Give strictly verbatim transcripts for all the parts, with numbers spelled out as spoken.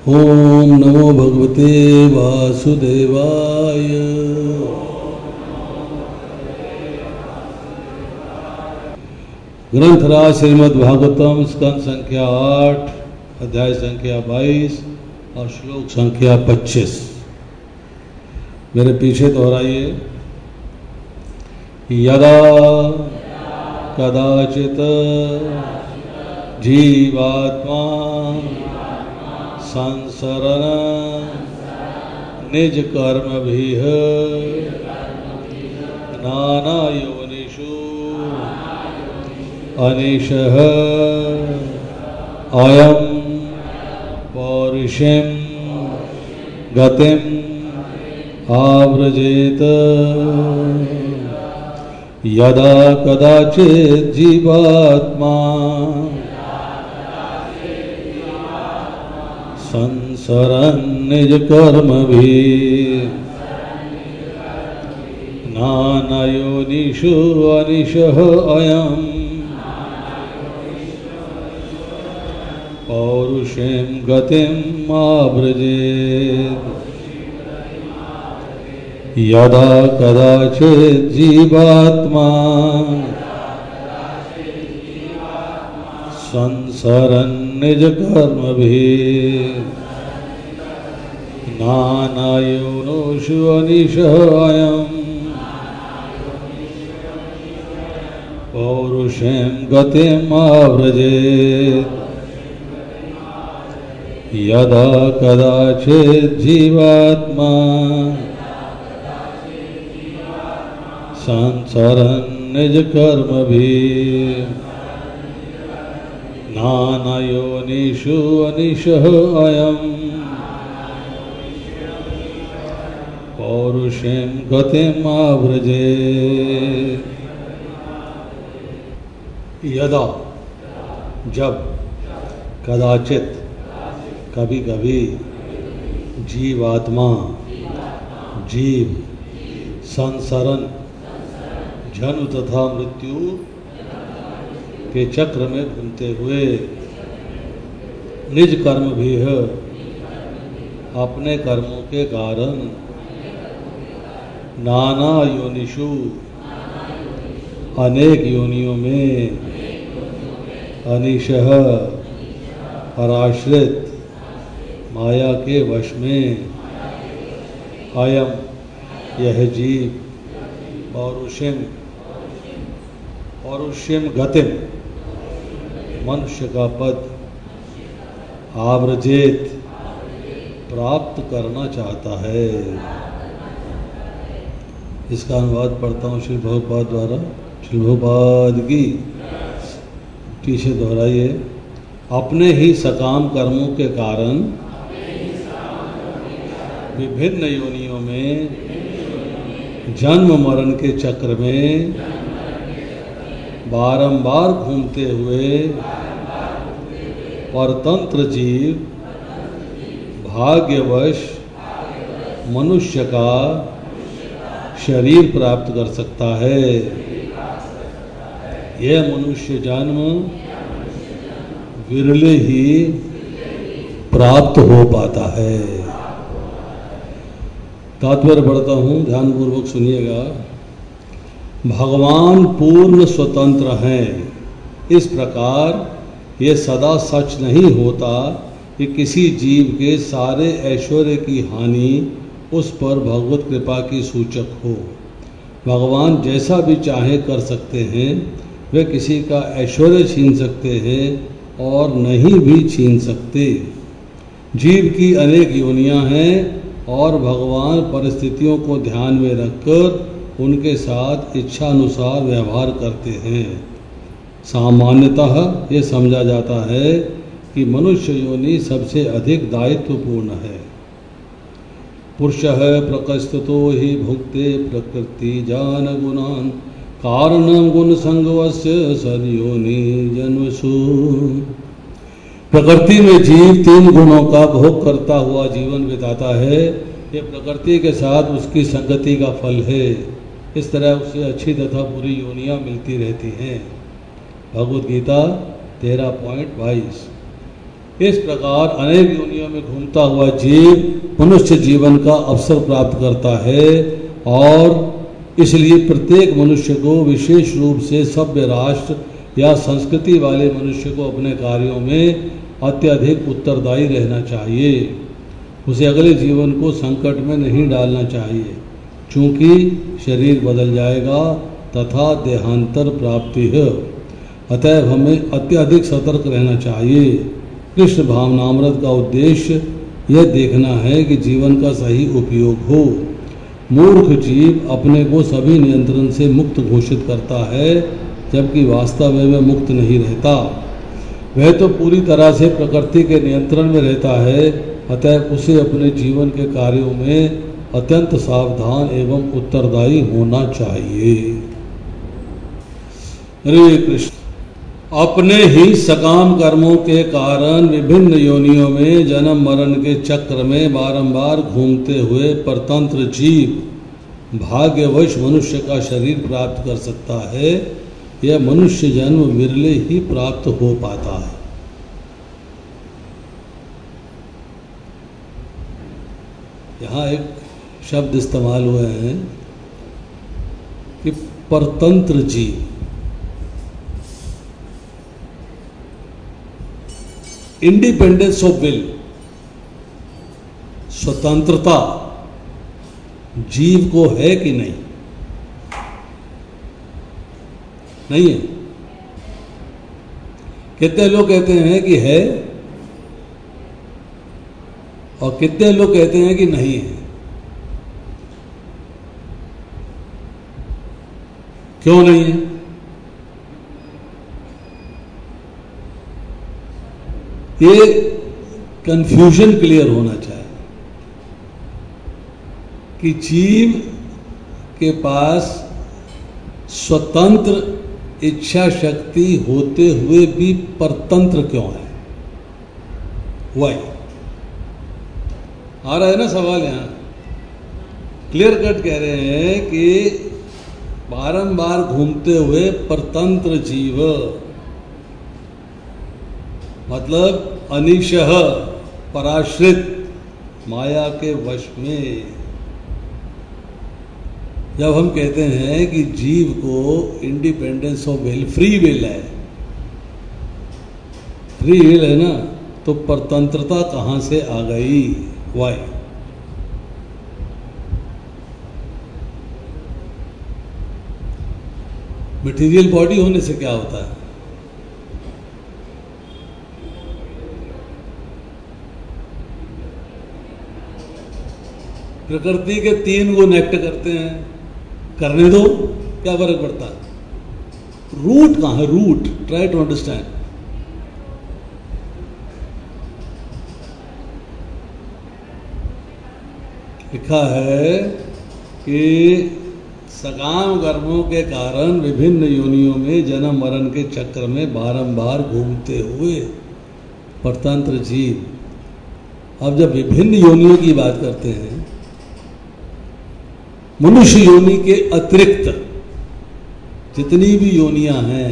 ओम नमो भगवते वासुदेवाय। ग्रंथराज श्रीमद् भागवतम स्कंद संख्या आठ, अध्याय संख्या बाईस और श्लोक संख्या पच्चीस। मेरे पीछे दोहराइए। यदा कदाचित जीवात्मा संसरण निज कर्म भी नाना योनिषु अनिशः अयं पौरुषें गतिं आव्रजेत। यदा कदाचित् जीवात्मा संसरन् निज कर्मभिः नाना योनिषु अनिशः अयं पौरुषें गतिम् आव्रजेत्। यदा कदाचित् जीवात्मा संसरन् निज कर्मभिः नाना योनिषु अनिशः अयं पौरुषें गतिम् आव्रजेत्। यदा कदाचित् जीवात्मा संसरन् निज कर्मभिः नाना योनिषु अनिशः अयं पौरुषें गतिम् आव्रजेत्। यदा जब कदाचित कभी कभी जीवात्मा जीव संसरण जन्म तथा मृत्यु के चक्र में घूमते हुए निज कर्म भी है अपने कर्मों के कारण नाना योनिषु अनेक योनियों में अनिशः पराश्रित माया के वश में अयम यह जीव पौरुषें पौरुषें गतिम मनुष्य का पद आव्रजेत प्राप्त करना चाहता है। इसका अनुवाद पढ़ता हूँ श्री प्रभुपाद द्वारा। श्री प्रभुपाद की पीछे दोहराइए। अपने ही सकाम कर्मों के कारण विभिन्न योनियों में जन्म मरण के चक्र में बारंबार घूमते हुए परतंत्र जीव भाग्यवश मनुष्य का शरीर प्राप्त कर सकता है। यह मनुष्य जन्म विरले ही प्राप्त हो पाता है। तात्पर्य पढ़ता हूँ, ध्यान पूर्वक सुनिएगा। भगवान पूर्ण स्वतंत्र हैं। इस प्रकार ये सदा सच नहीं होता कि किसी जीव के सारे ऐश्वर्य की हानि उस पर भगवत कृपा की सूचक हो। भगवान जैसा भी चाहे कर सकते हैं। वे किसी का ऐश्वर्य छीन सकते हैं और नहीं भी छीन सकते। जीव की अनेक योनियां हैं और भगवान परिस्थितियों को ध्यान में रखकर उनके साथ इच्छानुसार व्यवहार करते हैं। सामान्यतः ये समझा जाता है कि मनुष्य योनि सबसे अधिक दायित्वपूर्ण है। पुरुषः प्रकृष्टतो हि भुक्ते प्रकृति जान गुणान् कारणं गुण संगवस्य सद्योनि जन्मसु। प्रकृति में जीव तीन गुणों का भोग करता हुआ जीवन बिताता है। ये प्रकृति के साथ उसकी संगति का फल है। इस तरह उसे अच्छी तथा बुरी योनियां मिलती रहती हैं। भगवद गीता तेरह पॉइंट बाईस। इस प्रकार अनेक योनियों में घूमता हुआ जीव मनुष्य जीवन का अवसर प्राप्त करता है और इसलिए प्रत्येक मनुष्य को विशेष रूप से सभ्य राष्ट्र या संस्कृति वाले मनुष्य को अपने कार्यों में अत्यधिक उत्तरदायी रहना चाहिए। उसे अगले जीवन को संकट में नहीं डालना चाहिए, चूंकि शरीर बदल जाएगा तथा देहांतर प्राप्ति है। अतएव हमें अत्यधिक सतर्क रहना चाहिए। कृष्ण भावनामृत का उद्देश्य यह देखना है कि जीवन का सही उपयोग हो। मूर्ख जीव अपने को सभी नियंत्रण से मुक्त घोषित करता है, जबकि वास्तव में वह मुक्त नहीं रहता। वह तो पूरी तरह से प्रकृति के नियंत्रण में रहता है। अतः उसे अपने जीवन के कार्यों में अत्यंत सावधान एवं उत्तरदायी होना चाहिए। हरे कृष्ण। अपने ही सकाम कर्मों के कारण विभिन्न योनियों में जन्म मरण के चक्र में बारंबार घूमते हुए परतंत्र जीव भाग्यवश मनुष्य का शरीर प्राप्त कर सकता है। यह मनुष्य जन्म विरले ही प्राप्त हो पाता है। यहाँ एक शब्द इस्तेमाल हुए हैं कि परतंत्र जीव। इंडिपेंडेंस ऑफ विल, स्वतंत्रता जीव को है कि नहीं? नहीं है। कितने लोग कहते हैं कि है और कितने लोग कहते हैं कि नहीं है? क्यों नहीं है? ये कंफ्यूजन क्लियर होना चाहिए कि जीव के पास स्वतंत्र इच्छा शक्ति होते हुए भी परतंत्र क्यों है? वाई आ रहा है ना सवाल। यहां क्लियर कट कह रहे हैं कि बारंबार घूमते हुए परतंत्र जीव मतलब अनिशः पराश्रित माया के वश में। जब हम कहते हैं कि जीव को independence of will, free will है, फ्री विल है ना, तो परतंत्रता कहां से आ गई? वाई? मटेरियल बॉडी होने से क्या होता है? प्रकृति के तीन गुण एक्ट करते हैं, करने दो, क्या फर्क पड़ता है? रूट कहां है? Root, try to understand. लिखा है कि सकाम कर्मों के कारण विभिन्न योनियों में जन्म मरण के चक्र में बारंबार घूमते हुए परतंत्र जीव। अब जब विभिन्न योनियों की बात करते हैं, मनुष्य योनि के अतिरिक्त जितनी भी योनियां हैं,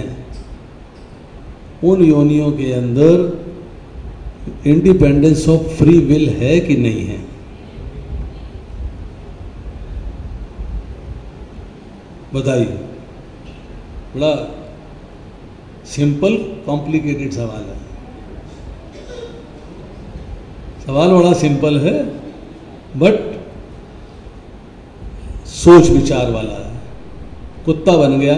उन योनियों के अंदर इंडिपेंडेंस ऑफ फ्री विल है कि नहीं है? बताइए। बड़ा सिंपल कॉम्प्लिकेटेड सवाल है। सवाल बड़ा सिंपल है बट सोच विचार वाला है। कुत्ता बन गया,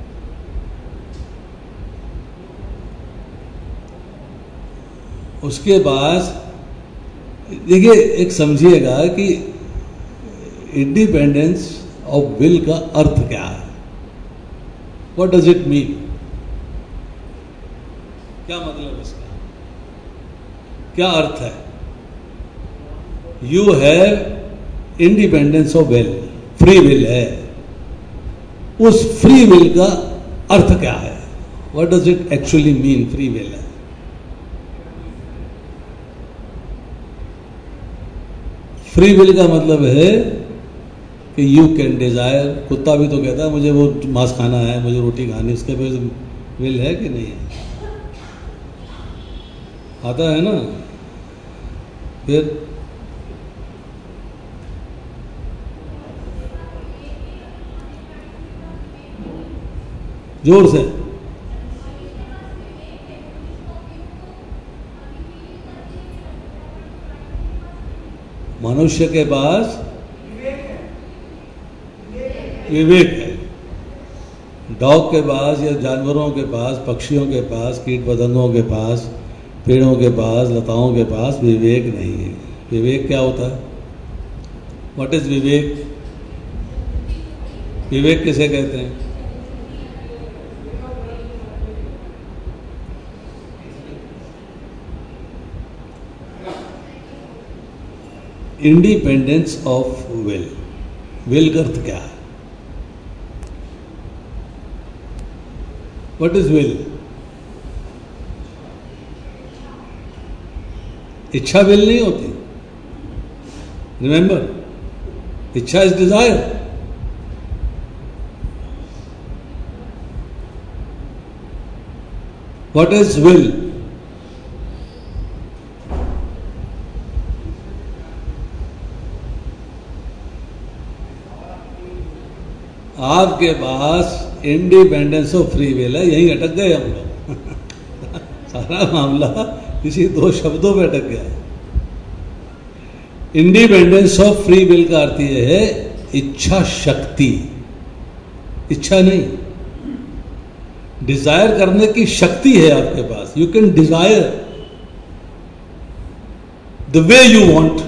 उसके बाद देखिए, एक समझिएगा कि इंडिपेंडेंस ऑफ विल का अर्थ क्या है? What does it mean? क्या मतलब इसका? क्या अर्थ है? You have independence of will, free will है। उस फ्री विल का अर्थ क्या है? What does it actually mean? Free will है। फ्री विल का मतलब है कि यू कैन डिजायर। कुत्ता भी तो कहता है मुझे वो मांस खाना है, मुझे रोटी खानी, इसके पास विल है कि नहीं है? आता है ना। फिर जोर से, मनुष्य के पास विवेक है। डॉग के पास या जानवरों के पास, पक्षियों के पास, कीट पतंगों के पास, पेड़ों के पास, लताओं के पास विवेक नहीं है। विवेक क्या होता है? व्हाट इज विवेक? विवेक किसे कहते हैं? Independence of will. विल का अर्थ क्या है? What is will? इच्छा विल नहीं होती। रिमेंबर, इच्छा is desire. What is will? आपके पास इंडिपेंडेंस ऑफ फ्री विल है, यहीं अटक गए हम लोग। सारा मामला किसी दो शब्दों में अटक गया है। इंडिपेंडेंस ऑफ फ्री विल का अर्थ यह है इच्छा शक्ति, इच्छा नहीं, डिजायर करने की शक्ति है आपके पास। You can desire the way you want,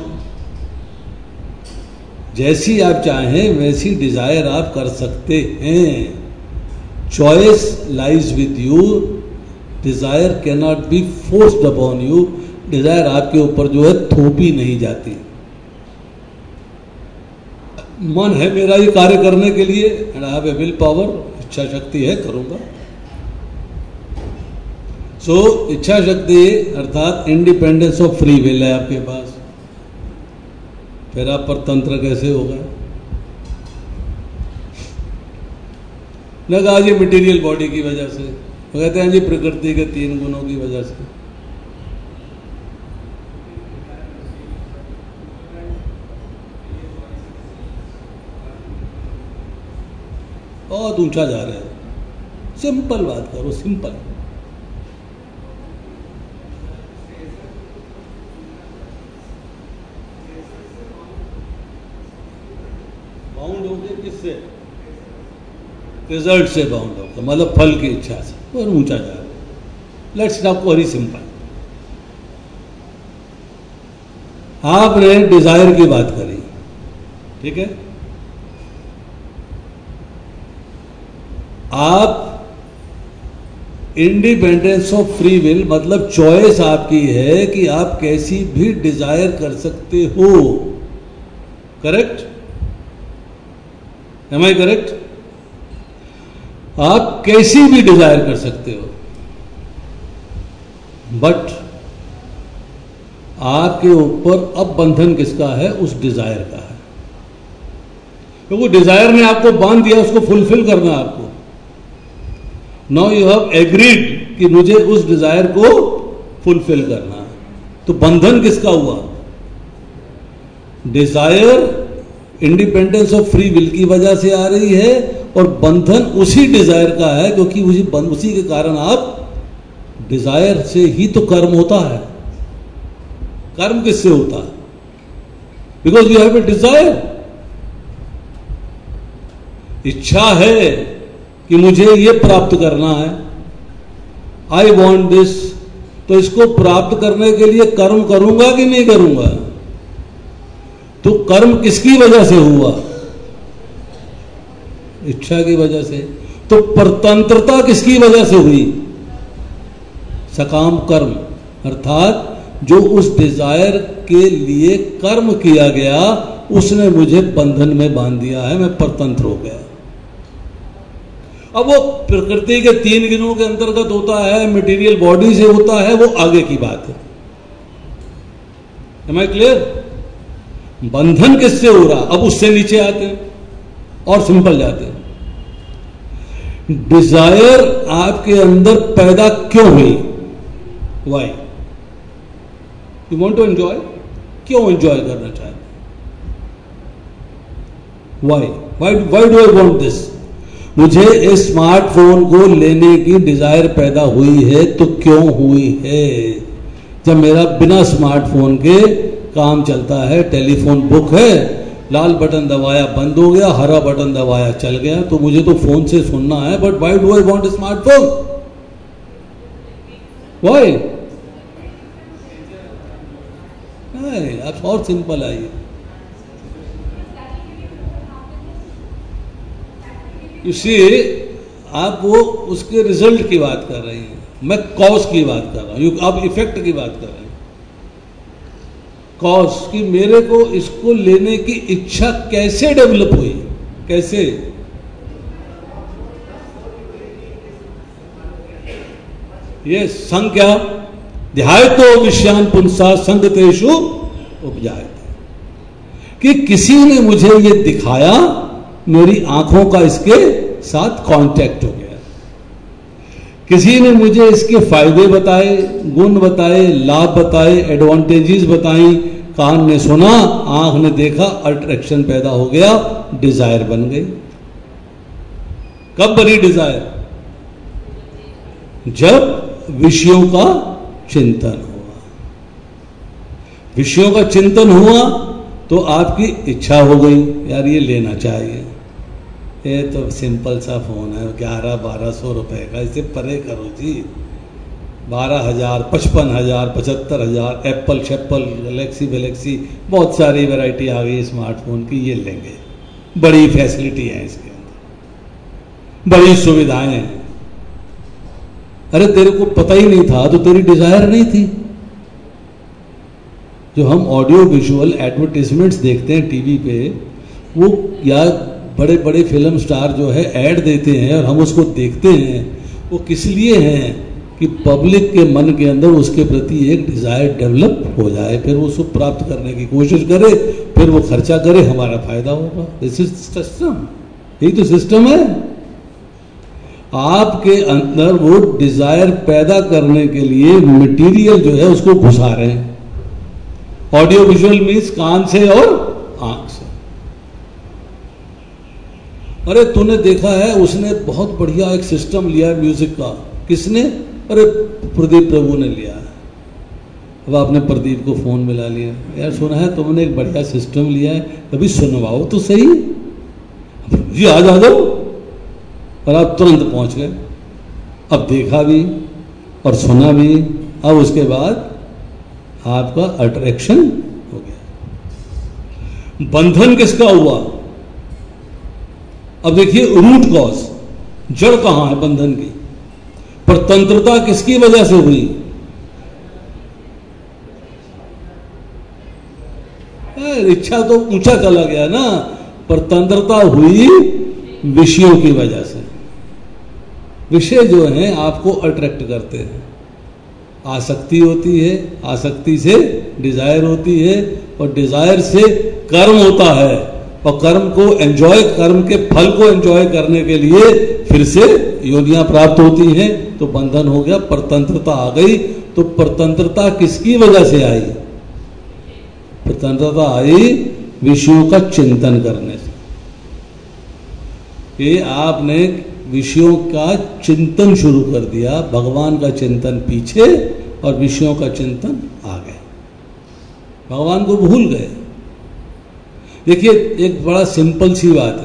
जैसी आप चाहें वैसी डिजायर आप कर सकते हैं। Choice lies with you, desire can not be forced upon you. Desire आपके ऊपर जो है थोपी नहीं जाती। मन है मेरा ये कार्य करने के लिए, and I have a will power, इच्छा शक्ति है, करूंगा। सो so, इच्छा शक्ति अर्थात इंडिपेंडेंस ऑफ फ्री विल है आपके पास। फिर आप पर तंत्र कैसे होगा? लगा जी मटेरियल बॉडी की वजह से, वो कहते हैं जी प्रकृति के तीन गुणों की वजह से। बहुत ऊंचा जा रहे हो। सिंपल बात करो, सिंपल। बाउंड हो गए किससे? रिजल्ट से बाउंड हो गए, मतलब फल की इच्छा से, और ऊंचा जा रहे हो। Let's talk very simple. आपने डिजायर की बात करी, ठीक है? आप इंडिपेंडेंस ऑफ फ्री विल मतलब चॉइस आपकी है कि आप कैसी भी डिजायर कर सकते हो। करेक्ट? Am I correct? आप कैसी भी डिजायर कर सकते हो, बट आपके ऊपर अब बंधन किसका है? उस डिजायर का है। तो वो डिजायर ने आपको बांध दिया, उसको फुलफिल करना है आपको। नाउ यू हैव एग्रीड कि मुझे उस डिजायर को फुलफिल करना है। तो बंधन किसका हुआ? Desire independence of free will की वजह से आ रही है, और बंधन उसी डिजायर का है, क्योंकि उसी उसी के कारण आप डिजायर से ही तो कर्म होता है। कर्म किससे होता है? Because you have a desire. इच्छा है कि मुझे ये प्राप्त करना है, आई वॉन्ट दिस, तो इसको प्राप्त करने के लिए कर्म करूंगा कि नहीं करूंगा? तो कर्म किसकी वजह से हुआ? इच्छा की वजह से। तो परतंत्रता किसकी वजह से हुई? सकाम कर्म, अर्थात जो उस डिजायर के लिए कर्म किया गया उसने मुझे बंधन में बांध दिया है, मैं परतंत्र हो गया। अब वो प्रकृति के तीन गुणों के अंतर्गत होता है, मटेरियल बॉडी से होता है, वो आगे की बात है। Am I clear? बंधन किससे हो रहा? अब उससे नीचे आते हैं और सिंपल जाते हैं। डिजायर आपके अंदर पैदा क्यों हुई? Why? You want to enjoy, क्यों एंजॉय करना चाहते? Why why why do I want this? मुझे इस स्मार्टफोन को लेने की डिजायर पैदा हुई है तो क्यों हुई है? जब मेरा बिना स्मार्टफोन के काम चलता है, टेलीफोन बुक है, लाल बटन दबाया बंद हो गया, हरा बटन दबाया चल गया, तो मुझे तो फोन से सुनना है, but why do I want smartphone? Why? आप और सिंपल आइए। यू सी, आप वो उसके रिजल्ट की बात कर रही हैं, मैं कॉज की बात कर रहा हूं, आप इफेक्ट की बात कर रहे हैं। कॉज कि मेरे को इसको लेने की इच्छा कैसे डेवलप हुई, कैसे? ये संग क्या? ध्यायतो विषयान पुंसा संगतेषु उपजायते, कि किसी ने मुझे ये दिखाया, मेरी आंखों का इसके साथ कांटेक्ट हो गया, किसी ने मुझे इसके फायदे बताए, गुण बताए, लाभ बताए, एडवांटेजेस बताई, कान ने सुना, आंख ने देखा, अट्रैक्शन पैदा हो गया, डिजायर बन गई। कब बनी डिजायर? जब विषयों का चिंतन हुआ। विषयों का चिंतन हुआ तो आपकी इच्छा हो गई, यार ये लेना चाहिए, ये तो सिंपल सा फोन है, ग्यारह बारह सौ रुपए का, इसे परे करो जी, बारह हजार पचपन हजार पचहत्तर हजार एप्पल शेप्पल गैलेक्सी वैलेक्सी बहुत सारी वैरायटी आ गई स्मार्टफोन की, ये लेंगे, बड़ी फैसिलिटी है इसके अंदर, बड़ी सुविधाएं हैं। अरे तेरे को पता ही नहीं था तो तेरी डिजायर नहीं थी। जो हम ऑडियो विजुअल एडवर्टाइजमेंट्स देखते हैं टीवी पे, वो या बड़े बड़े फिल्म स्टार जो है ऐड देते हैं और हम उसको देखते हैं, वो किस लिए हैं कि पब्लिक के मन के अंदर उसके प्रति एक डिजायर डेवलप हो जाए, फिर वो उसको प्राप्त करने की कोशिश करे, फिर वो खर्चा करे, हमारा फायदा होगा। दिस इज सिस्टम, यही तो सिस्टम है। आपके अंदर वो डिजायर पैदा करने के लिए मटेरियल जो है उसको घुसा रहे हैं। ऑडियो विजुअल मीन्स कान से और आंख से। अरे तूने देखा है, उसने बहुत बढ़िया एक सिस्टम लिया है म्यूजिक का। किसने? अरे प्रदीप प्रभु ने लिया है। अब आपने प्रदीप को फोन मिला लिया, यार सुना है तुमने एक बढ़िया सिस्टम लिया है, कभी सुनवाओ तो सही। जी आ जा दो, और आप तुरंत पहुंच गए। अब देखा भी और सुना भी, अब उसके बाद आपका अट्रैक्शन हो गया। बंधन किसका हुआ? अब देखिए रूट कॉज, जड़ कहां है बंधन की? परतंत्रता किसकी वजह से हुई? इच्छा तो ऊंचा चला गया ना। परतंत्रता हुई विषयों की वजह से। विषय जो हैं आपको अट्रैक्ट करते हैं, आसक्ति होती है, आसक्ति से डिजायर होती है, और डिजायर से कर्म होता है, और कर्म को एंजॉय, कर्म के फल को एंजॉय करने के लिए फिर से योनियां प्राप्त होती हैं, तो बंधन हो गया, परतंत्रता आ गई। तो परतंत्रता किसकी वजह से आई? परतंत्रता आई विषयों का चिंतन करने से। ये आपने विषयों का चिंतन शुरू कर दिया, भगवान का चिंतन पीछे और विषयों का चिंतन आगे, भगवान को भूल गए। देखिए एक बड़ा सिंपल सी बात है,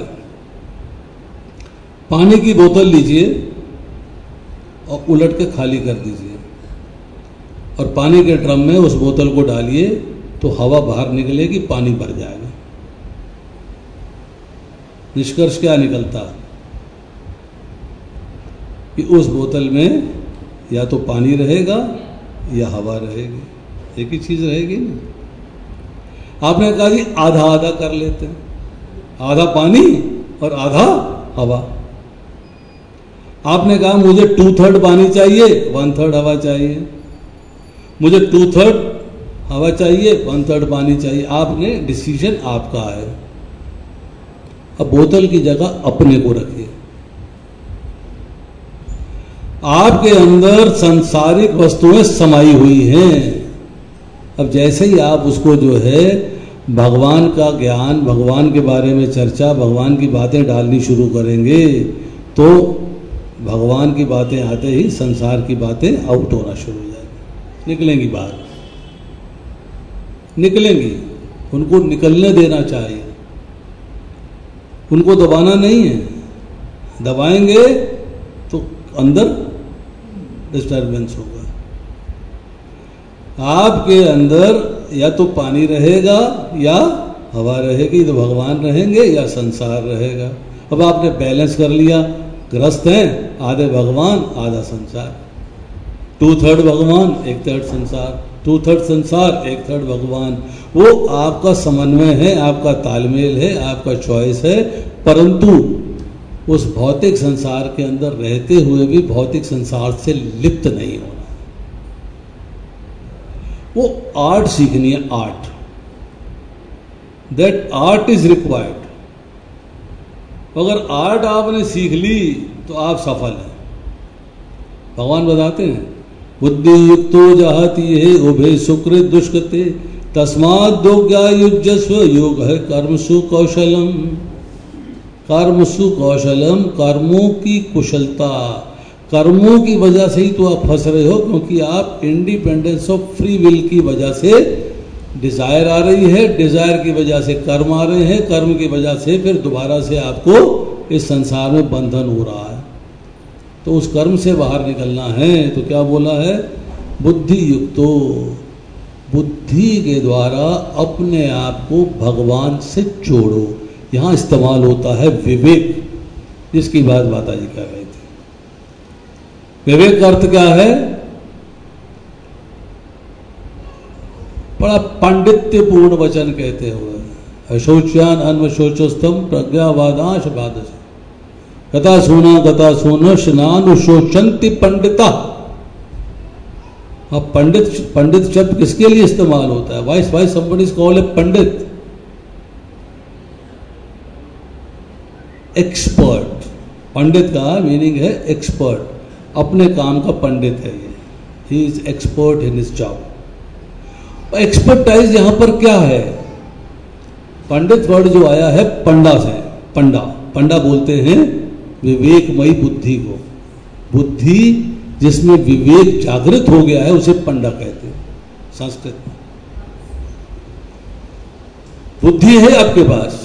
पानी की बोतल लीजिए और उलट के खाली कर दीजिए, और पानी के ड्रम में उस बोतल को डालिए तो हवा बाहर निकलेगी, पानी भर जाएगा। निष्कर्ष क्या निकलता कि उस बोतल में या तो पानी रहेगा या हवा रहेगी, एक ही चीज रहेगी ना। आपने कहा जी आधा आधा कर लेते हैं, आधा पानी और आधा हवा। आपने कहा मुझे टू थर्ड पानी चाहिए, वन थर्ड हवा चाहिए, मुझे टू थर्ड हवा चाहिए, वन थर्ड पानी चाहिए। आपने डिसीजन आपका है। अब बोतल की जगह अपने को रखिए। आपके अंदर सांसारिक वस्तुएं समाई हुई हैं, अब जैसे ही आप उसको जो है भगवान का ज्ञान, भगवान के बारे में चर्चा, भगवान की बातें डालनी शुरू करेंगे तो भगवान की बातें आते ही संसार की बातें आउट होना शुरू हो जाएगी, निकलेंगी बाहर, निकलेंगी। उनको निकलने देना चाहिए, उनको दबाना नहीं है। दबाएंगे तो अंदर डिस्टर्बेंस होगा। आपके अंदर या तो पानी रहेगा या हवा रहेगी, तो भगवान रहेंगे या संसार रहेगा। अब आपने बैलेंस कर लिया, ग्रस्त हैं, आधे भगवान आधा संसार, टू थर्ड भगवान एक थर्ड संसार, टू थर्ड संसार एक थर्ड भगवान। वो आपका समन्वय है, आपका तालमेल है, आपका चॉइस है, परंतु उस भौतिक संसार के अंदर रहते हुए भी भौतिक संसार से लिप्त नहीं होना। वो आर्ट सीखनी है, art, that art is required. अगर आर्ट आपने सीख ली तो आप सफल हैं। भगवान बताते हैं बुद्धि युक्तो जहाती है उभे सुकृत दुष्कृते तस्मात् दोग्या युजस्व योग है कर्मसु कौशलम। कर्मसु कौशलम, कर्मों की कुशलता, कर्मों की वजह से ही तो आप फंस रहे हो, क्योंकि आप इंडिपेंडेंस ऑफ फ्री विल की वजह से डिजायर आ रही है, डिजायर की वजह से कर्म आ रहे हैं, कर्म की वजह से फिर दोबारा से आपको इस संसार में बंधन हो रहा है। तो उस कर्म से बाहर निकलना है तो क्या बोला है, बुद्धि युक्तो, बुद्धि के द्वारा अपने आप को भगवान से जोड़ो। यहां इस्तेमाल होता है विवेक, जिसकी बात माता जी कर रहे थे। विवेक का अर्थ क्या है, बड़ा पांडित्यपूर्ण वचन कहते हुए, अशोच्यान अन्वशोचस्तम प्रज्ञावादांश बादश गता सोना गता सोना स्नानुशोचंति पंडिता। अब पंडित, पंडित शब्द किसके लिए इस्तेमाल होता है, why why somebody is called a pandit, expert. Pandit का मीनिंग है एक्सपर्ट, अपने काम का पंडित है ये, he is expert in his job. Expertise यहां पर क्या है, पंडित वर्ड जो आया है पंडा से, पंडा, पंडा बोलते हैं विवेकमयी बुद्धि को। बुद्धि जिसमें विवेक जागृत हो गया है उसे पंडा कहते हैं संस्कृत में। बुद्धि है आपके पास,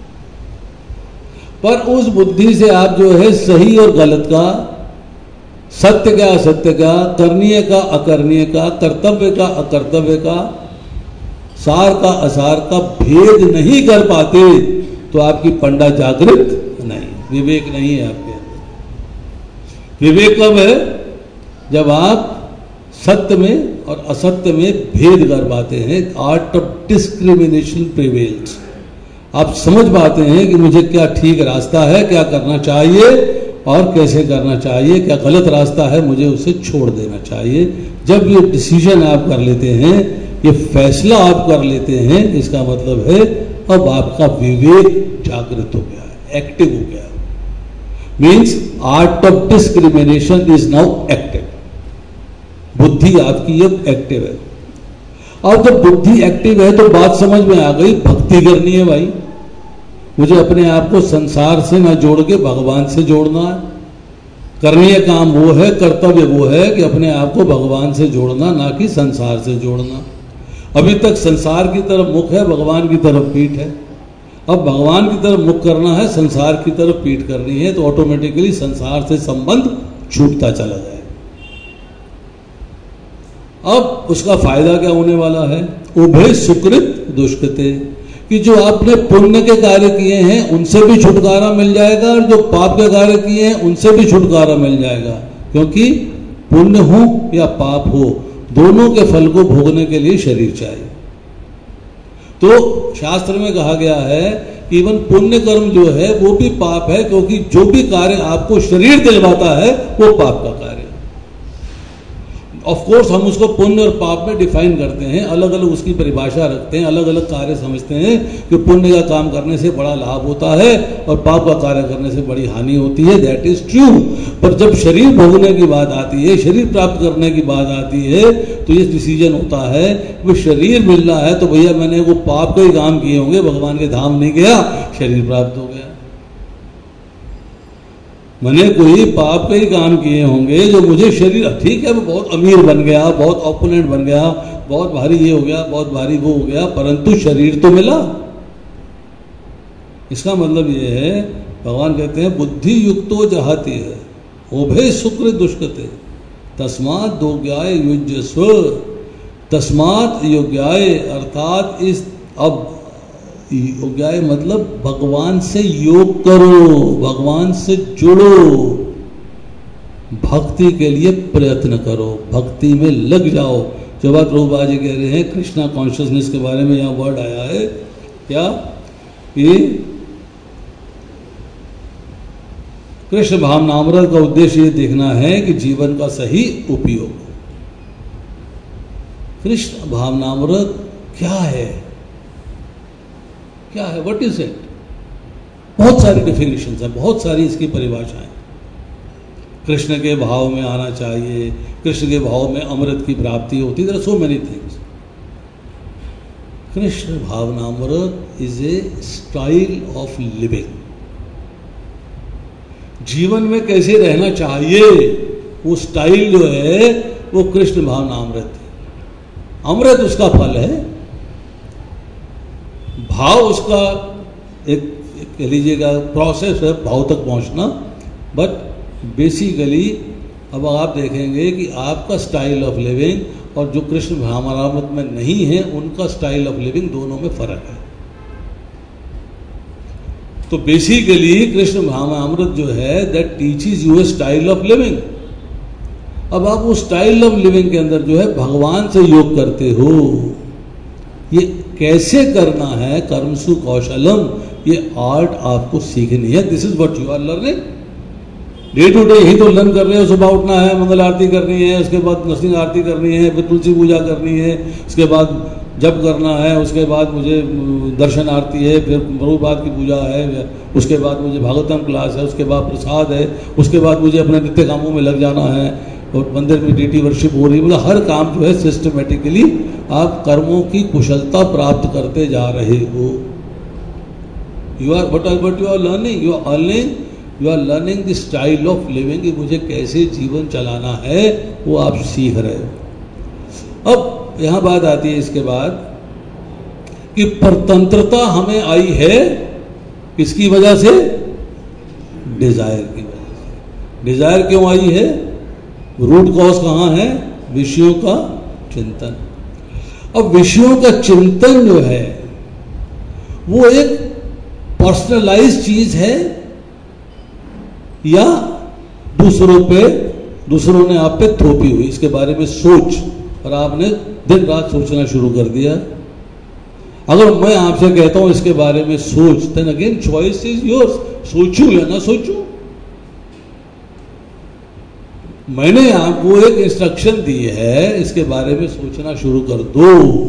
पर उस बुद्धि से आप जो है सही और गलत का, सत्य का असत्य का, करणीय का अकरणीय का, कर्तव्य का अकर्तव्य का, सार का असार का भेद नहीं कर पाते तो आपकी पंडा जागृत नहीं, विवेक नहीं है आपके अंदर। विवेक कब है, जब आप सत्य में और असत्य में भेद कर पाते हैं। Art of discrimination prevails. आप समझ पाते हैं कि मुझे क्या ठीक रास्ता है, क्या करना चाहिए और कैसे करना चाहिए, क्या गलत रास्ता है मुझे उसे छोड़ देना चाहिए। जब ये डिसीजन आप कर लेते हैं, ये फैसला आप कर लेते हैं, इसका मतलब है अब आपका विवेक जागृत हो गया है, एक्टिव हो गया है। Means art of discrimination is now active. बुद्धि आपकी अब एक्टिव है। और जब बुद्धि एक्टिव है तो बात समझ में आ गई, भक्ति करनी है भाई, मुझे अपने आप को संसार से ना जोड़ के भगवान से जोड़ना है। करनीय काम वो है, कर्तव्य वो है कि अपने आप को भगवान से जोड़ना, ना कि संसार से जोड़ना। अभी तक संसार की तरफ मुख है, भगवान की तरफ पीठ है। अब भगवान की तरफ मुख करना है, संसार की तरफ पीठ करनी है, तो ऑटोमेटिकली संसार से संबंध छूटता चला जाएगा। अब उसका फायदा क्या होने वाला है, उभय सुकृत दुष्कृते, कि जो आपने पुण्य के कार्य किए हैं उनसे भी छुटकारा मिल जाएगा और जो पाप के कार्य किए हैं उनसे भी छुटकारा मिल जाएगा। क्योंकि पुण्य हो या पाप हो, दोनों के फल को भोगने के लिए शरीर चाहिए। तो शास्त्र में कहा गया है इवन पुण्य कर्म जो है वो भी पाप है, क्योंकि जो भी कार्य आपको शरीर दिलवाता है वो पाप का कार्य है। ऑफ कोर्स हम उसको पुण्य और पाप में डिफाइन करते हैं, अलग अलग उसकी परिभाषा रखते हैं, अलग अलग कार्य समझते हैं कि पुण्य का काम करने से बड़ा लाभ होता है और पाप का कार्य करने से बड़ी हानि होती है। That is true. पर जब शरीर भोगने की बात आती है, शरीर प्राप्त करने की बात आती है, तो ये डिसीजन होता है वो शरीर मिलना है तो भैया मैंने वो पाप के ही काम किए होंगे, भगवान के धाम नहीं गया, शरीर प्राप्त हो गया। मैंने कोई पाप के ही काम किए होंगे जो मुझे शरीर, ठीक है वो बहुत अमीर बन गया, बहुत ऑपुलेंट बन गया, बहुत भारी ये हो गया, बहुत भारी वो हो गया, परंतु शरीर तो मिला। इसका मतलब ये है, भगवान कहते हैं बुद्धि युक्तो जहाती है उभय शुक्र दुष्कृते तस्मात् दोग्याय युज्यस्व। तस्मात् योग्याय अर्थात इस, अब योग्याय मतलब भगवान से योग करो, भगवान से जुड़ो, भक्ति के लिए प्रयत्न करो, भक्ति में लग जाओ। जब आप प्रभुपाद जी कह रहे हैं कृष्णा कॉन्शियसनेस के बारे में यहाँ वर्ड आया है क्या कि कृष्ण भावनामृत का उद्देश्य ये देखना है कि जीवन का सही उपयोग। कृष्ण भावनामृत क्या है, क्या है, व्हाट इज इट? बहुत सारी डेफिनेशंस हैं, बहुत सारी इसकी परिभाषाएं। कृष्ण के भाव में आना चाहिए, कृष्ण के भाव में अमृत की प्राप्ति होती, there are so many things. Krishna bhavanamrita is a style of living. जीवन में कैसे रहना चाहिए वो स्टाइल जो है वो कृष्ण भावनामृत है। अमृत उसका फल है, भाव उसका एक, एक कह लीजिएगा प्रोसेस है भाव तक पहुंचना। बट बेसिकली अब आप देखेंगे कि आपका स्टाइल ऑफ लिविंग और जो कृष्ण भावनामृत में नहीं है उनका स्टाइल ऑफ लिविंग, दोनों में फर्क है। तो बेसिकली कृष्ण भावनामृत जो है that teaches you a style of living. अब आप वो स्टाइल ऑफ लिविंग के अंदर जो है भगवान से योग करते हो। ये कैसे करना है, कर्मसु कौशलम, ये आर्ट आपको सीखनी है। This is what you are learning. Day to day ही तो लर्न कर रहे हो। सुबह उठना है, मंगल आरती करनी है, उसके बाद नरसिंह आरती करनी है, फिर तुलसी पूजा करनी है, उसके बाद जप करना है, उसके बाद मुझे दर्शन आरती है, फिर प्रभुपाद की पूजा है, उसके बाद मुझे भागवतम क्लास है, उसके बाद प्रसाद है, उसके बाद मुझे अपने नित्य कामों में लग जाना है और मंदिर में डीटी वर्शिप हो रही है। मतलब हर काम जो है सिस्टमेटिकली आप कर्मों की कुशलता प्राप्त करते जा रहे हो। You are what are what you are learning you are earning you are learning the style of living. मुझे कैसे जीवन चलाना है वो आप सीख रहे हो। अब यहां बात आती है इसके बाद कि परतंत्रता हमें आई है किसकी वजह से? डिजायर की वजह से। डिजायर क्यों आई है? रूट कॉज कहां है? विषयों का चिंतन। अब विषयों का चिंतन जो है वो एक पर्सनलाइज चीज है या दूसरों पे, दूसरों ने आप पे थोपी हुई इसके बारे में सोच और आपने दिन रात सोचना शुरू कर दिया। अगर मैं आपसे कहता हूं इसके बारे में सोच, then again choice is yours. सोचूं या ना सोचूं, मैंने आपको एक इंस्ट्रक्शन दी है, इसके बारे में सोचना शुरू कर दो।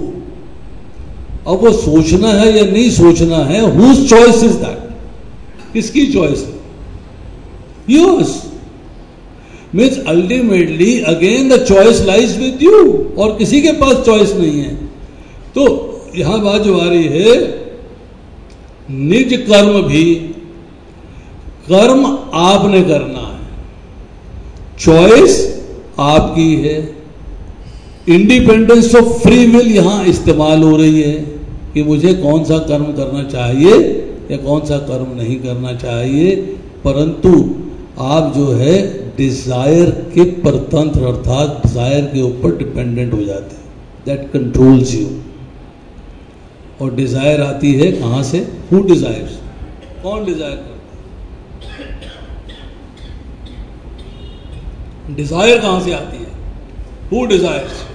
अब वो सोचना है या नहीं सोचना है, हुज चॉइस इज दैट? किसकी चॉइस है? Yours. Means ultimately again the choice lies with you, और किसी के पास चॉइस नहीं है। तो यहां बात जो आ रही है, निज कर्म भी, कर्म आपने करना है, चॉइस आपकी है। इंडिपेंडेंस ऑफ फ्री विल यहां इस्तेमाल हो रही है कि मुझे कौन सा कर्म करना चाहिए या कौन सा कर्म नहीं करना चाहिए, परंतु आप जो है डिजायर के परतंत्र अर्थात डिजायर के ऊपर डिपेंडेंट हो जाते हैं। That controls you. और डिजायर आती है कहां से? Who desires? कौन डिजायर करता है? डिजायर कहां से आती है? Who desires?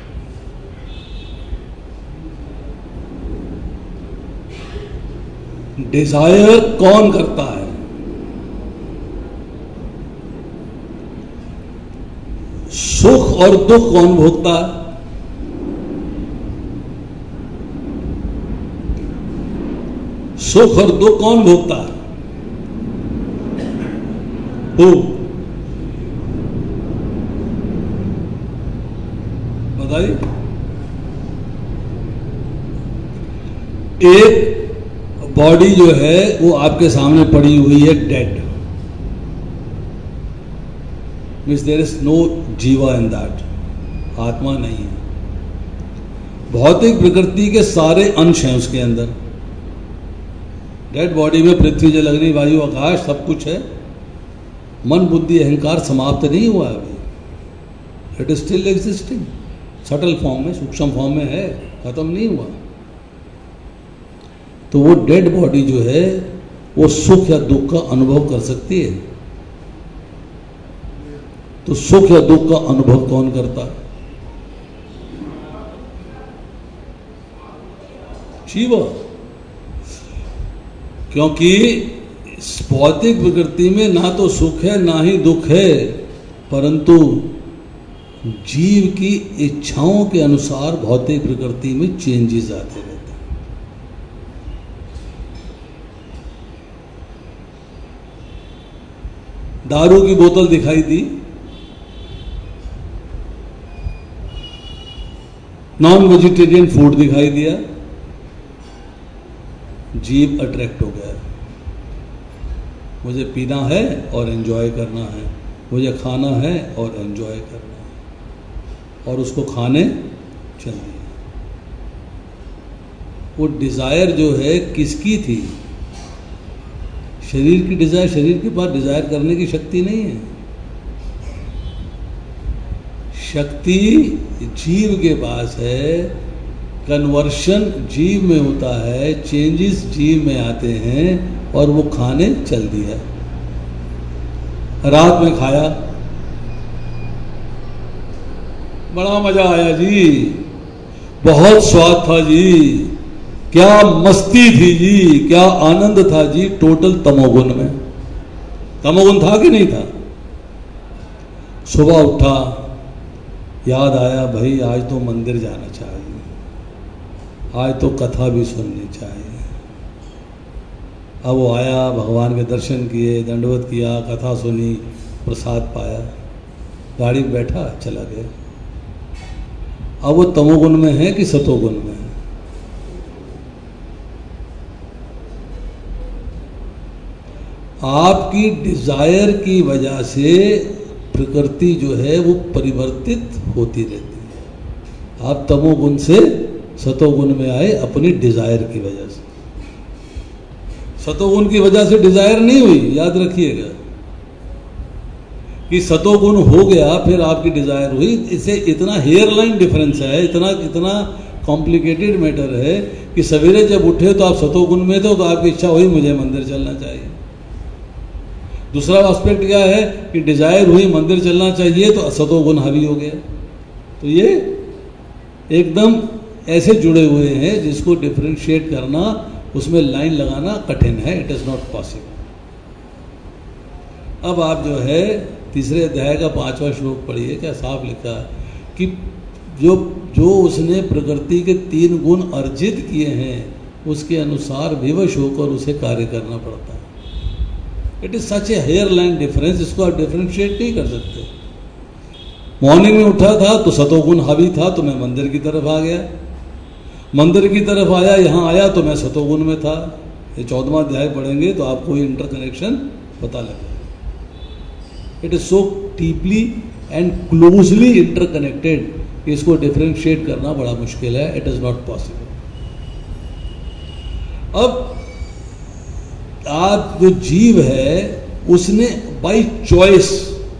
डिजायर कौन करता है? सुख और दुख कौन भोगता है? सुख और दुख कौन भोगता है? हु? एक बॉडी जो है वो आपके सामने पड़ी हुई है dead, means there is no jiva in that, आत्मा नहीं है। भौतिक प्रकृति के सारे अंश हैं उसके अंदर। डेड बॉडी में पृथ्वी जल अग्नि वायु आकाश सब कुछ है। मन बुद्धि अहंकार समाप्त नहीं हुआ अभी, it is still existing, subtle form में, सूक्ष्म फॉर्म में है, खत्म नहीं हुआ। तो वो डेड बॉडी जो है वो सुख या दुख का अनुभव कर सकती है। तो सुख या दुख का अनुभव कौन करता है? जीव। क्योंकि भौतिक प्रकृति में ना तो सुख है ना ही दुख है, परंतु जीव की इच्छाओं के अनुसार भौतिक प्रकृति में चेंजेस आते रहते हैं। दारू की बोतल दिखाई दी, नॉन वेजिटेरियन फूड दिखाई दिया, जीव अट्रैक्ट हो गया, मुझे पीना है और एंजॉय करना है, मुझे खाना है और एंजॉय करना है, और उसको खाने चल दिया। वो डिजायर जो है किसकी थी? शरीर की डिजायर। शरीर के पास डिजायर करने की शक्ति नहीं है। शक्ति जीव के पास है, कन्वर्शन जीव में होता है, चेंजेस जीव में आते हैं, और वो खाने चल दिया। रात में खाया, बड़ा मजा आया जी, बहुत स्वाद था जी, क्या मस्ती थी जी, क्या आनंद था जी। टोटल तमोगुण में। तमोगुण था कि नहीं था? सुबह उठा, याद आया भाई आज तो मंदिर जाना चाहिए, आज तो कथा भी सुननी चाहिए। अब वो आया, भगवान के दर्शन किए, दंडवत किया, कथा सुनी, प्रसाद पाया, गाड़ी में बैठा, चला गया। अब वो तमोगुण में है कि सतोगुण में है? आपकी डिजायर की वजह से प्रकृति जो है वो परिवर्तित होती रहती है। आप तमोगुण से सतोगुण में आए अपनी डिजायर की वजह से। सतोगुण की वजह से डिजायर नहीं हुई, याद रखिएगा कि सतोगुण हो गया फिर आपकी डिजायर हुई। इससे इतना हेयरलाइन डिफरेंस है, इतना इतना कॉम्प्लिकेटेड मैटर है कि सवेरे जब उठे तो आप सतोगुण में थे, तो आपकी इच्छा हुई मुझे मंदिर चलना चाहिए। दूसरा एस्पेक्ट क्या है कि डिजायर हुई मंदिर चलना चाहिए, तो सतोगुण हावी हो गया। तो ये एकदम ऐसे जुड़े हुए हैं जिसको डिफरेंशिएट करना, उसमें लाइन लगाना कठिन है, इट इज नॉट पॉसिबल। अब आप जो है तीसरे अध्याय का पांचवा श्लोक पढ़िए, क्या साफ लिखा है कि जो जो उसने प्रकृति के तीन गुण अर्जित किए हैं उसके अनुसार विवश होकर उसे कार्य करना पड़ता है। It is such a hair line difference, इसको आप डिफरेंशिएट नहीं कर सकते। मॉर्निंग में उठा था तो सतोगुण हावी था, तो मैं मंदिर की तरफ आ गया, मंदिर की तरफ आया, यहाँ आया तो मैं सतोगुण में था। ये चौदहवां अध्याय पढ़ेंगे तो आपको ये इंटरकनेक्शन पता लगेगा। It is so deeply and closely interconnected कि इसको डिफरेंशिएट करना बड़ा मुश्किल है, इट इज नॉट पॉसिबल। अब आप जो जीव है उसने बाय चॉइस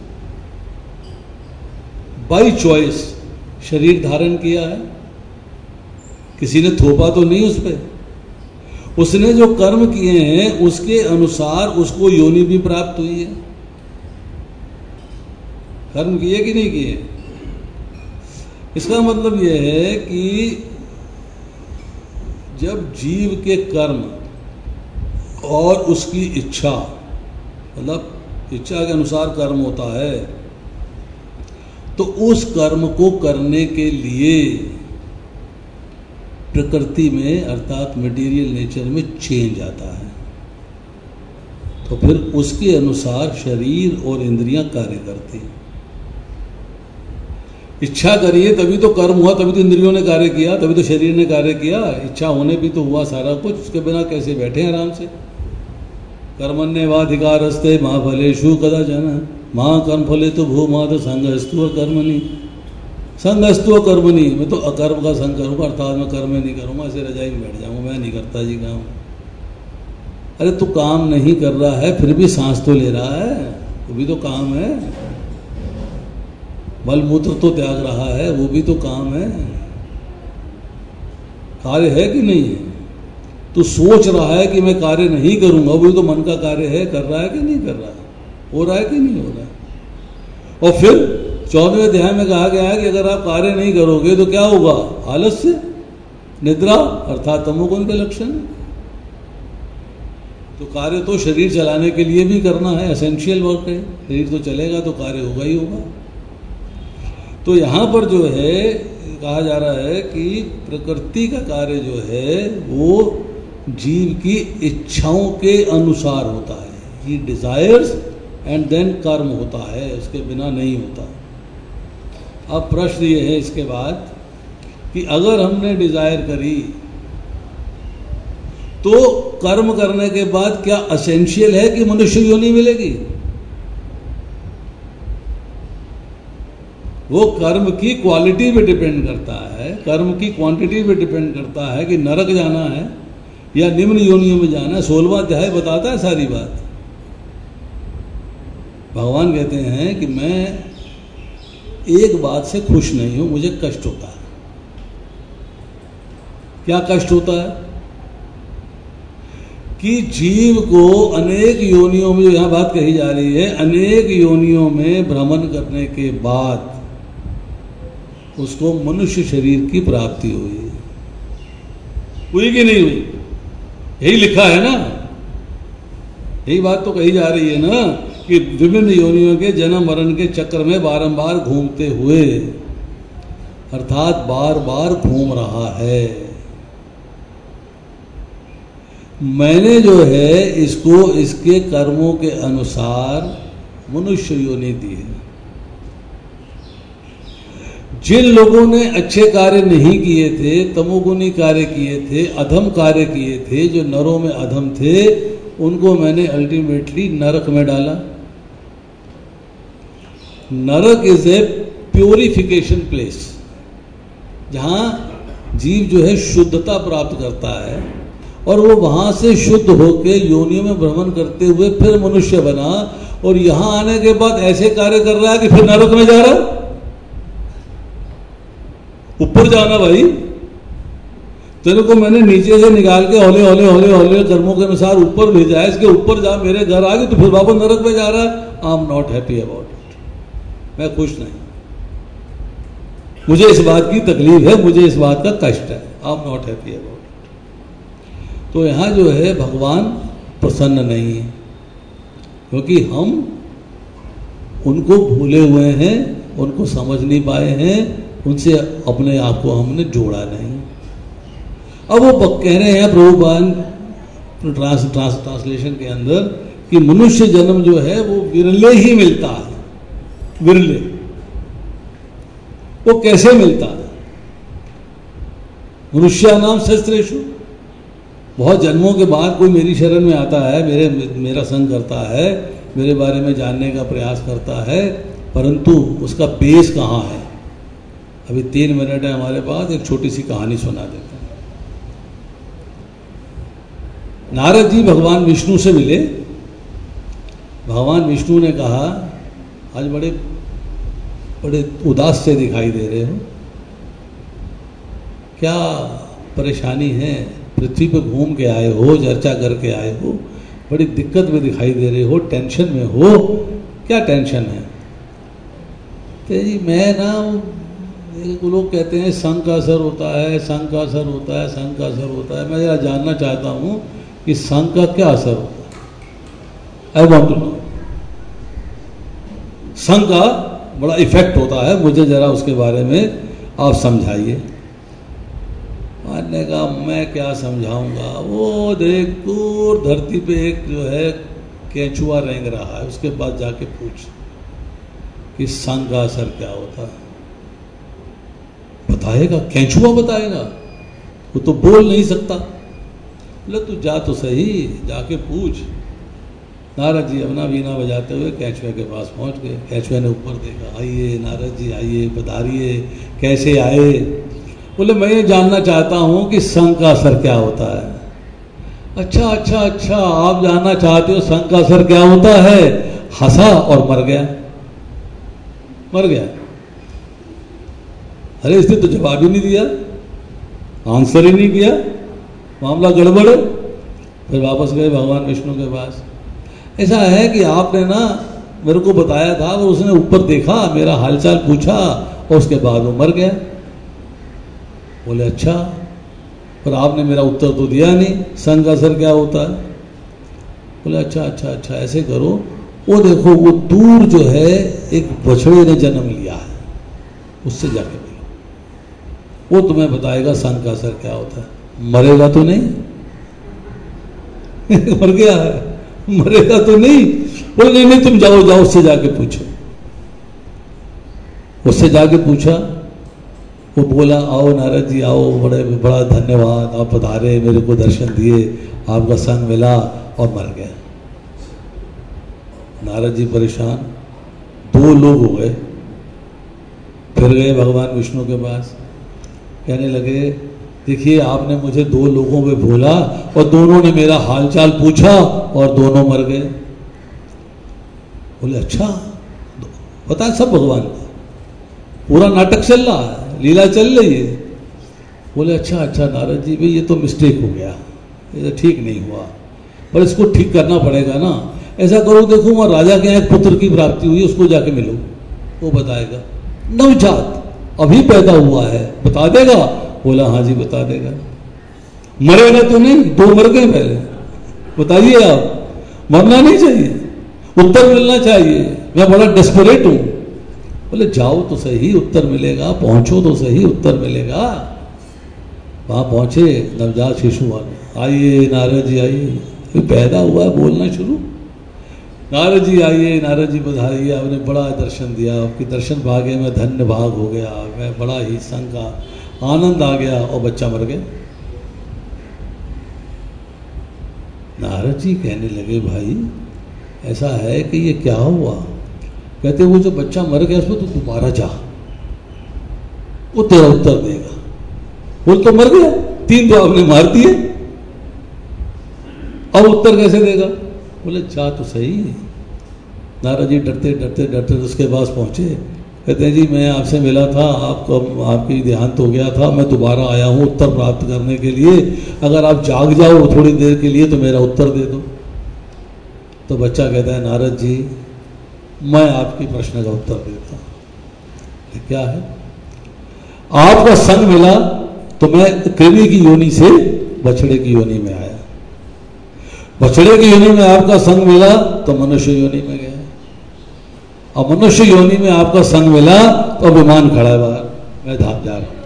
बाय चॉइस शरीर धारण किया है, किसी ने थोपा तो नहीं उस पर। उसने जो कर्म किए हैं उसके अनुसार उसको योनि भी प्राप्त हुई है। कर्म किए कि नहीं किए? इसका मतलब यह है कि जब जीव के कर्म और उसकी इच्छा, मतलब इच्छा के अनुसार कर्म होता है, तो उस कर्म को करने के लिए प्रकृति में अर्थात मटेरियल नेचर में चेंज आता है, तो फिर उसके अनुसार शरीर और इंद्रियां कार्य करती हैं। इच्छा करिए तभी तो कर्म हुआ, तभी तो इंद्रियों ने कार्य किया, तभी तो शरीर ने कार्य किया। इच्छा होने भी तो हुआ सारा कुछ, उसके बिना कैसे बैठे आराम से। कर्मण्येवाधिकारस्ते मा फलेषु कदाचन मां कर्म फले तो भू माद संगस्तु कर्मणि संगस्तु कर्मणि। मैं तो अकर्म का संग करूँगा, अर्थात मैं कर्म नहीं करूँगा, ऐसे रजाई में बैठ जाऊँगा, मैं नहीं करता जी काम। अरे तू काम नहीं कर रहा है फिर भी सांस तो ले रहा है, वो भी तो काम है। मल मूत्र तो त्याग रहा है, वो भी तो काम है। कार्य है कि नहीं है? तू सोच रहा है कि मैं कार्य नहीं करूंगा, वो भी तो मन का कार्य है। कर रहा है कि नहीं कर रहा है? हो रहा है कि नहीं हो रहा है? और फिर चौदहवें अध्याय में कहा गया है कि अगर आप कार्य नहीं करोगे तो क्या होगा? आलस्य, निद्रा, अर्थात तमोगुण के लक्षण। तो कार्य तो शरीर चलाने के लिए भी करना है, एसेंशियल वर्क है। शरीर तो चलेगा तो कार्य होगा ही होगा। तो यहाँ पर जो है कहा जा रहा है कि प्रकृति का कार्य जो है वो जीव की इच्छाओं के अनुसार होता है। ही डिजायर्स एंड देन कर्म होता है, उसके बिना नहीं होता। अब प्रश्न ये है इसके बाद कि अगर हमने डिजायर करी तो कर्म करने के बाद क्या असेंशियल है कि मनुष्य योनि मिलेगी? वो कर्म की क्वालिटी पे डिपेंड करता है, कर्म की क्वांटिटी पे डिपेंड करता है कि नरक जाना है या निम्न योनियों में जाना है। सोलहवां अध्याय बताता है सारी बात। भगवान कहते हैं कि मैं एक बात से खुश नहीं हूं, मुझे कष्ट होता है। क्या कष्ट होता है? कि जीव को अनेक योनियों में, जो यहां बात कही जा रही है, अनेक योनियों में भ्रमण करने के बाद उसको मनुष्य शरीर की प्राप्ति हुई। हुई कि नहीं हुई? यही लिखा है ना, यही बात तो कही जा रही है ना कि विभिन्न योनियों के जन्म मरण के चक्र में बारंबार घूमते हुए, अर्थात बार बार घूम रहा है। मैंने जो है इसको इसके कर्मों के अनुसार मनुष्य योनि दी है। जिन लोगों ने अच्छे कार्य नहीं किए थे, तमोगुनी कार्य किए थे, अधम कार्य किए थे, जो नरों में अधम थे, उनको मैंने अल्टीमेटली नरक में डाला। नरक इज ए प्योरिफिकेशन प्लेस, जहां जीव जो है शुद्धता प्राप्त करता है और वो वहां से शुद्ध होके योनियों में भ्रमण करते हुए फिर मनुष्य बना, और यहां आने के बाद ऐसे कार्य कर रहा है कि फिर नरक में जा रहा। ऊपर जाना भाई, तेरे को मैंने नीचे से निकाल के हौले हौले हौले हौले कर्मों के अनुसार ऊपर भेजा है, इसके ऊपर जा, मेरे घर आ गए तो फिर वापस नरक में जा रहा है। I am not happy about it, मैं खुश नहीं, मुझे इस बात की तकलीफ है, मुझे इस बात का कष्ट है। I am not happy about it. तो यहां जो है भगवान प्रसन्न नहीं है, क्योंकि हम उनको भूले हुए हैं, उनको समझ नहीं पाए हैं, उनसे अपने आप को हमने जोड़ा नहीं। अब वो कह रहे हैं प्रभुपाद ट्रांस ट्रांस ट्रांसलेशन के अंदर कि मनुष्य जन्म जो है वो विरले ही मिलता है। विरले वो कैसे मिलता है? मनुष्य नाम शस्त्रेषु, बहुत जन्मों के बाद कोई मेरी शरण में आता है, मेरे मेरा संग करता है, मेरे बारे में जानने का प्रयास करता है, परंतु उसका बेस कहाँ है? अभी तीन मिनट है हमारे पास, एक छोटी सी कहानी सुना देते हैं। नारद जी भगवान विष्णु से मिले। भगवान विष्णु ने कहा, आज बड़े बड़े उदास से दिखाई दे रहे हो, क्या परेशानी है? पृथ्वी पर घूम के आए हो, चर्चा करके आए हो, बड़ी दिक्कत में दिखाई दे रहे हो, टेंशन में हो, क्या टेंशन है? तो जी मैं ना, लोग कहते हैं संघ का असर होता है, संघ का असर होता है, संघ का असर होता है। मैं जरा जानना चाहता हूं कि संघ का क्या असर होता है। I want to know. संघ का बड़ा इफेक्ट होता है, मुझे जरा उसके बारे में आप समझाइए। मैंने कहा मैं क्या समझाऊंगा, वो देख दूर धरती पे एक जो है केंचुआ रेंग रहा है, उसके बाद जाके पूछ कि संघ का असर क्या होता है। बताएगा, कैंचुआ बताएगा, वो तो बोल नहीं सकता। बोले तू जा तो सही, जाके पूछ। नारद जी अपना वीणा बजाते हुए कैचुए के पास पहुंच गए। कैचुए ने ऊपर देखा, आइए नारद जी आइए, पधारिए, कैसे आए? बोले मैं ये जानना चाहता हूं कि संग का असर क्या होता है। अच्छा अच्छा अच्छा, आप जानना चाहते हो संग का असर क्या होता है? हंसा और मर गया, मर गया। अरे इसने तो जवाब ही नहीं दिया, आंसर ही नहीं किया, मामला गड़बड़ है। फिर वापस गए भगवान विष्णु के पास। ऐसा है कि आपने ना मेरे को बताया था, और उसने ऊपर देखा, मेरा हालचाल पूछा और उसके बाद वो मर गया। बोले अच्छा, पर आपने मेरा उत्तर तो दिया नहीं, संग का असर क्या होता है? बोले अच्छा अच्छा अच्छा, ऐसे करो, वो देखो वो दूर जो है एक बछड़े ने जन्म लिया है, उससे जाके मिलो, वो तुम्हें बताएगा संग का असर क्या होता है। मरेगा तो नहीं? मर गया है, मरेगा तो नहीं? बोले नहीं नहीं, तुम जाओ जाओ, उससे जाके पूछो। उससे जाके पूछा, वो बोला आओ नारद जी आओ, बड़े बड़ा धन्यवाद, आप पधारे, मेरे को दर्शन दिए, आपका संग मिला, और मर गया। नारद जी परेशान, दो लोग हो गए। फिर गए भगवान विष्णु के पास, कहने लगे देखिए आपने मुझे दो लोगों पे भूला और दोनों ने मेरा हालचाल पूछा और दोनों मर गए। बोले अच्छा, पता सब भगवान का पूरा नाटक चल रहा है, लीला चल रही है। बोले अच्छा अच्छा नारद जी, भाई ये तो मिस्टेक हो गया, ये तो ठीक नहीं हुआ, पर इसको ठीक करना पड़ेगा ना। ऐसा करो, देखो वहाँ राजा के यहाँ एक पुत्र की प्राप्ति हुई, उसको जाके मिलो, वो बताएगा। नवजात अभी पैदा हुआ है, बता देगा। बोला हाँ जी बता देगा। मरेगा तो नहीं? दो मर गए पहले, बताइए आप। मरना नहीं चाहिए, उत्तर मिलना चाहिए, मैं बड़ा डेस्परेट हूं। बोले जाओ तो सही, उत्तर मिलेगा, पहुंचो तो सही, उत्तर मिलेगा। वहां पहुंचे, नवजात शिशु वाले, आइए नारद जी आइए, पैदा हुआ है, बोलना शुरू। नारद जी आइए, नारद जी बधाइए, आपने बड़ा दर्शन दिया, आपके दर्शन भागे मैं धन्य भाग हो गया, मैं बड़ा ही संग का आनंद आ गया, और बच्चा मर गया। नारद जी कहने लगे भाई ऐसा है कि ये क्या हुआ? कहते वो जो बच्चा मर गया उसमें तो दोबारा जा, वो तेरा उत्तर देगा। बोल तो मर गया, तीन तो आपने मार दिए, अब उत्तर कैसे देगा? बोले जा तो सही। नारद जी डरते डरते डरते उसके पास पहुंचे। कहते हैं जी मैं आपसे मिला था, आपको आपकी देहांत हो गया था, मैं दोबारा आया हूँ उत्तर प्राप्त करने के लिए, अगर आप जाग जाओ थोड़ी देर के लिए तो मेरा उत्तर दे दो। तो बच्चा कहता है नारद जी मैं आपकी प्रश्न का उत्तर देता हूँ। क्या है? आपका संग मिला तो मैं कृमि की योनि से बछड़े की योनि में आया, बछड़े की योनि में आपका संग मिला तो मनुष्य योनि में गया, और मनुष्य योनि में आपका संग मिला तो विमान खड़ा है बाहर, मैं धाम जा रहा हूं,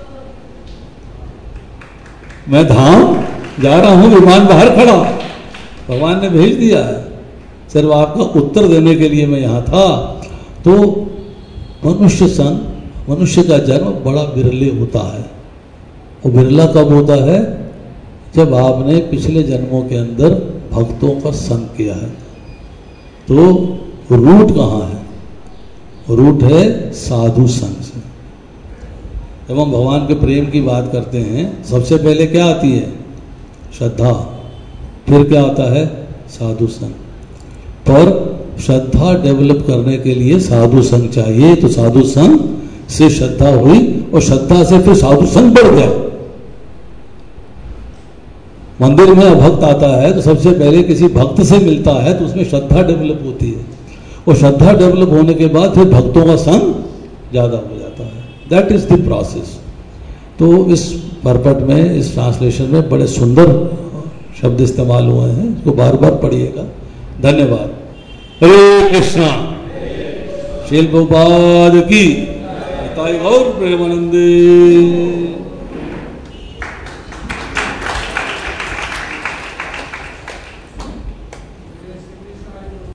मैं धाम जा रहा हूं, विमान बाहर खड़ा, भगवान ने भेज दिया है, सिर्फ आपका उत्तर देने के लिए मैं यहां था। तो मनुष्य संग, मनुष्य का जन्म बड़ा विरले होता है, और विरला कब होता है? जब आपने पिछले जन्मों के अंदर भक्तों का संग किया है। तो रूट कहाँ है? रूट है साधु संग से। जब हम भगवान के प्रेम की बात करते हैं, सबसे पहले क्या आती है? श्रद्धा, फिर क्या आता है? साधु संग। पर श्रद्धा डेवलप करने के लिए साधु संग चाहिए, तो साधु संग से श्रद्धा हुई, और श्रद्धा से फिर साधु संग बढ़ गया। मंदिर में भक्त आता है तो सबसे पहले किसी भक्त से मिलता है तो उसमें श्रद्धा डेवलप होती है, और श्रद्धा डेवलप होने के बाद फिर भक्तों का संग ज़्यादा हो जाता है। That is the process. तो इस परपट में, इस ट्रांसलेशन में बड़े सुंदर शब्द इस्तेमाल हुए हैं, इसको बार बार पढ़िएगा। धन्यवाद। हरे कृष्णा। श्रील प्रभुपाद की। गौर प्रेमानंदे।